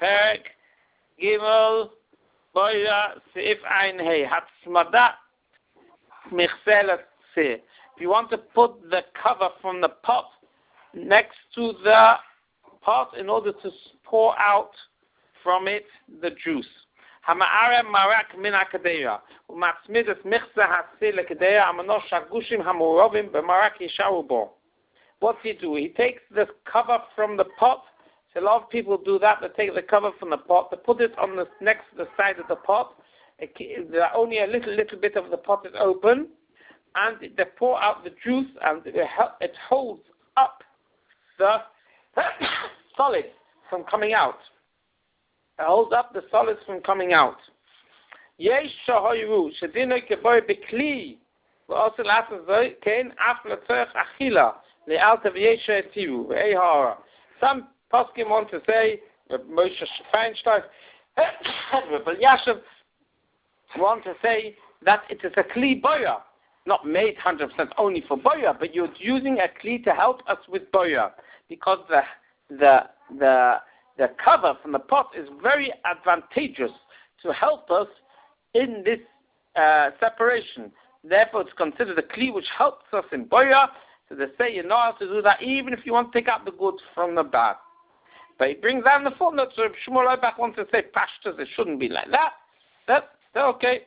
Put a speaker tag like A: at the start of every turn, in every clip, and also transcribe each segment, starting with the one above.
A: Perek Gimel Boya Seif Ein Hey Hatzmada Michselet Se. If you want to put the cover from the pot next to the pot in order to pour out from it the juice. Hama'ara marak min akadeya. Umatzmidas michza hasi lekedeya amano shagushim hamurovim b'marak yisharu bo. What's he do? He takes the cover from the pot. So a lot of people do that. They take the cover from the pot, they put it on the next to the side of the pot. Only a little bit of the pot is open, and they pour out the juice, and it holds up the solids from coming out. It holds up the solids from coming out. Yesh shahoyru shedino keboy bekli v'osel asazoi kein af letzorech achila le'alta v'yesha etiru ve'ehara. Some poskim want to say, Moshe Feinstein, Rabbi Yashav want to say that it is a kli boya, not made 100% only for boya, but you're using a kli to help us with boya, because the cover from the pot is very advantageous to help us in this separation. Therefore, it's considered a kli which helps us in boya. So they say you know how to do that even if you want to take out the goods from the bag. But he brings down the footnote, so if Shmuel Leibach wants to say pashtas, it shouldn't be like that. That's okay.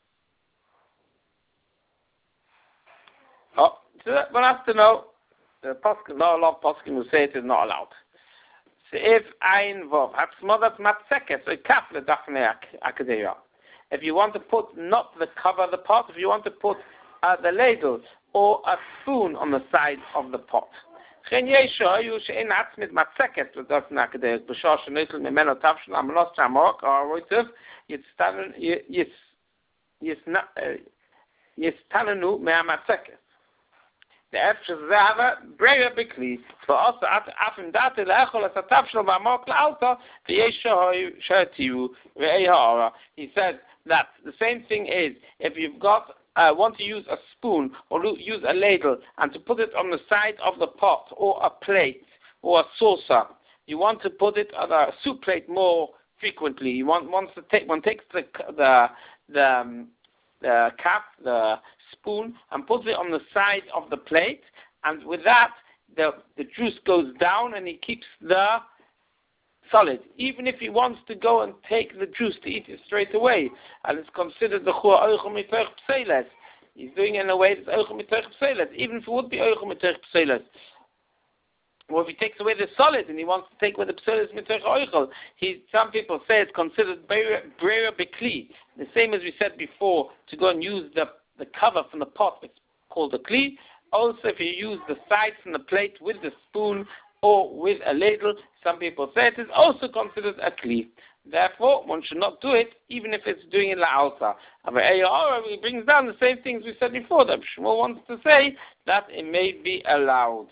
A: Oh, so one has to know, the poskim, not a lot of poskim will say it is not allowed. So if ein vov, hatzmodat matzeket, so kaf ledachne akadeya. If you want to put not the cover of the pot, if you want to put the ladle or a spoon on the side of the pot. Chen yesho yu she'en atzmit matzeket ledachne akadeya, b'shor she'nitel mimeno tavshel amanos chamok, or roitzev, yistanenu me'amatzeket. The after zava breya bikli for also afim date leechol as atavshel ba'amok la'alta v'yesho she'tiu ve'ehara. He said that the same thing is if you've got want to use a spoon or use a ladle and to put it on the side of the pot or a plate or a saucer, you want to put it on a soup plate more frequently. You one takes the cap, the spoon, and puts it on the side of the plate, and with that the juice goes down and he keeps the solid. Even if he wants to go and take the juice to eat it straight away, and it's considered the chua oichel mitoch pseles. He's doing it in a way that's oichel mitoch pseles, even if it would be oichel mitoch pseles. Or if he takes away the solid and he wants to take away the pseles mitoch oichel, some people say it's considered breira bekli. The same as we said before, to go and use the cover from the pot, it's called a kli. Also, if you use the sides from the plate with the spoon or with a ladle, some people say it is also considered a kli. Therefore, one should not do it, even if it's doing it la'alta. But he brings down the same things we said before, that Shmuel wants to say that it may be allowed.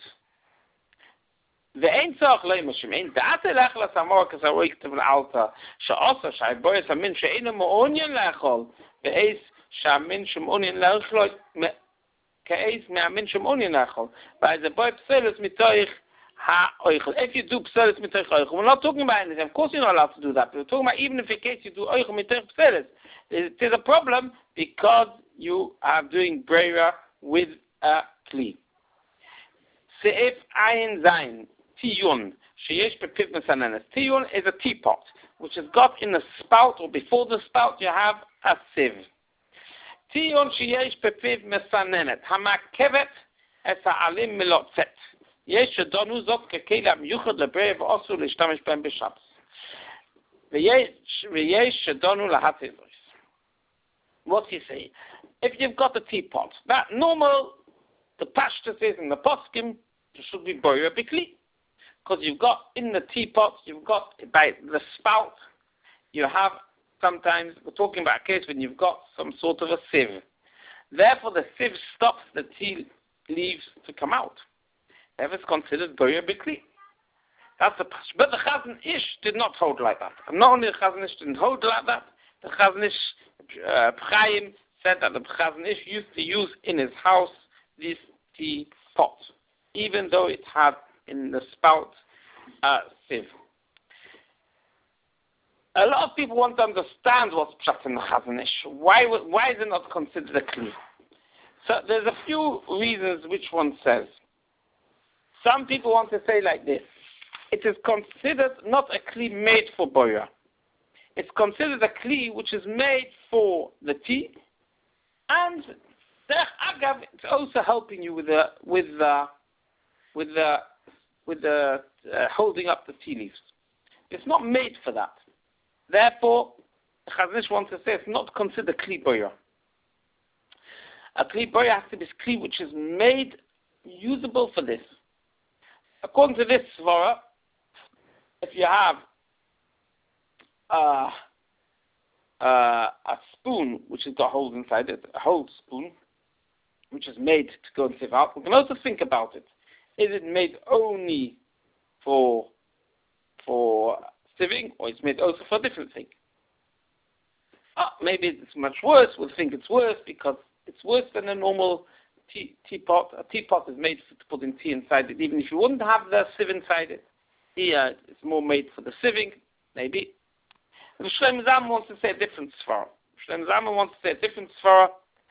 A: ואין צורך לא ימשם, אין דעת אלך לסמור כסרוי כתב לעלתה, שעושה שהבויס המין שאינו מעוניין לאכול, ואיס שהמין שמעוניין לאכול, כאיס מהמין שמעוניין לאכול, ואז הבוי פסלס מתוך האויכל. If you do pselis מתוך האויכל, we're not talking about anything, of course you're not allowed to do that, we're talking about even if in case you do oichel מתוך pselis, it is a problem because you are doing breira with a kli. Seif ein zayin. Tiyun, sheyesh bepiv mesanenes. Tiyun is a teapot, which has got in the spout, or before the spout, you have a sieve. Tiyun sheyesh bepiv mesanenet. Hamakevet es ha'alim milotzet. Yesh shedonu zot kekele amiyuchad lebrei v'osu l'shtamish b'hem b'shabbos. V'yesh shedonu lahatzizos. What's he say? If you've got a teapot, that normal, the pashtus is in the poskim, it should be boya bikli. Because you've got in the teapot, you've got by the spout, you have sometimes, we're talking about a case when you've got some sort of a sieve. Therefore, the sieve stops the tea leaves to come out. Therefore, it's considered boya bikli. That's the pash. But the Chazon Ish did not hold like that. And not only the Chazon Ish didn't hold like that, the Chazon Ish, Pchaim, said that the Chazon Ish used to use in his house this teapot, even though it had in the spout sieve. A lot of people want to understand what's pshat in the Chazon Ish. Why is it not considered a kli? So there's a few reasons which one says. Some people want to say like this. It is considered not a kli made for boya. It's considered a kli which is made for the tea, and agav, it's also helping you with the holding up the tea leaves. It's not made for that. Therefore, the Chazon Ish wants to say it's not considered kli boya. A kli boya has to be a kli which is made usable for this. According to this svara, if you have a spoon which has got holes inside it, a whole spoon, which is made to go and sieve out, we can also think about it. Is it made only for sieving, or it's made also for a different thing? Maybe it's much worse. We'll think it's worse because it's worse than a normal teapot. A teapot is made to put in tea inside it, even if you wouldn't have the sieve inside it. Here, it's more made for the sieving, maybe. But the Shlomo Zalman wants to say a different svara. Shlomo Zalman wants to say a different svara,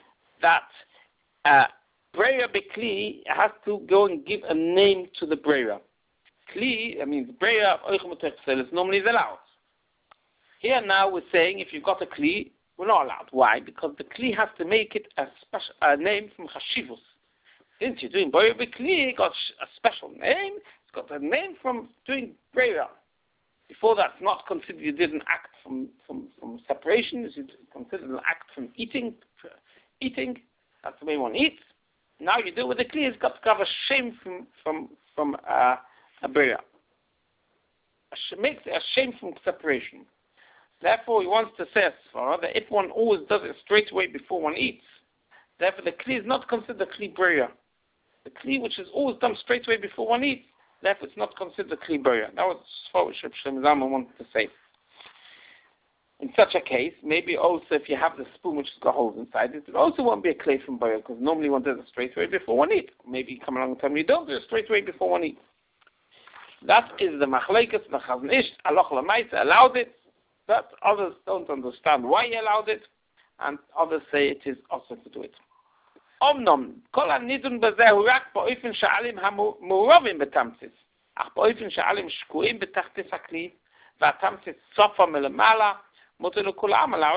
A: that Breira Bekli has to go and give a name to the Breira. Kli, I mean, the Breira of Oichem Utechsel is normally allowed. Here now we're saying if you've got a Kli, we're not allowed. Why? Because the Kli has to make it a name from Chashivus. Since you're doing Breira Bekli, it got a special name. It's got a name from doing Breira. Before that's not considered, you did an act from separation. It's considered an act from eating. That's the way one eats. Now you do it with the kli, it's got to have a shame from a bria. Makes a shame from separation. Therefore, he wants to say that if one always does it straight away before one eats, therefore the kli is not considered a kli bria. The kli which is always done straight away before one eats, therefore it's not considered a kli bria. That was what Shlomo Zalman wanted to say. In such a case, maybe also if you have the spoon which has got holes inside it, it also won't be a clay from boya, because normally one does it straight away before one eats. Maybe you come along and tell me you don't do it straight away before one eats. That is the machlekes, the Chazon Ish, Halacha L'Maaseh allowed it, but others don't understand why he allowed it, and others say it is also to do it. Omnom, kol hanidun bazeh hu rak ba'ofen she'alim ha'mu'uravim betamtzis, ach ba'ofen she'alim shkuim betachtis hakli, v'atamtzis sofa melamala, when do we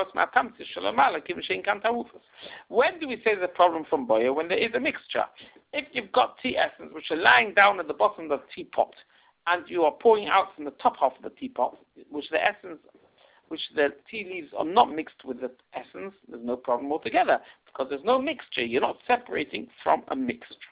A: say the problem from boya? When there is a mixture. If you've got tea essence which are lying down at the bottom of the teapot, and you are pouring out from the top half of the teapot, which the tea leaves are not mixed with the essence, there's no problem altogether, because there's no mixture. You're not separating from a mixture.